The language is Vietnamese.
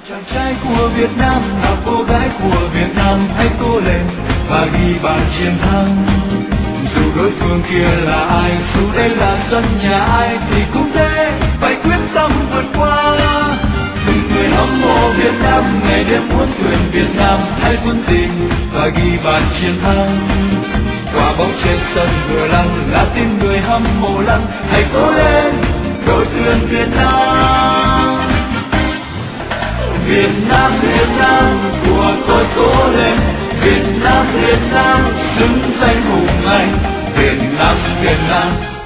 Chàng trai của Việt Nam và cô gái của Việt Nam hãy cố lên và ghi bàn chiến thắng. Dù đối phương kia là ai, dù đây là sân nhà ai thì cũng thế, phải quyết tâm vượt qua. Từng người hâm mộ Việt Nam ngày đêm muốn thuyền Việt Nam hãy vun tình và ghi bàn chiến thắng. Quả bóng trên sân vừa lăn là tim người hâm mộ lăn, hãy cố lên đội tuyển Việt Nam. Việt Nam, Việt Nam của tôi cố lên. Việt Nam, Việt Nam xứng danh hùng anh. Việt Nam, Việt Nam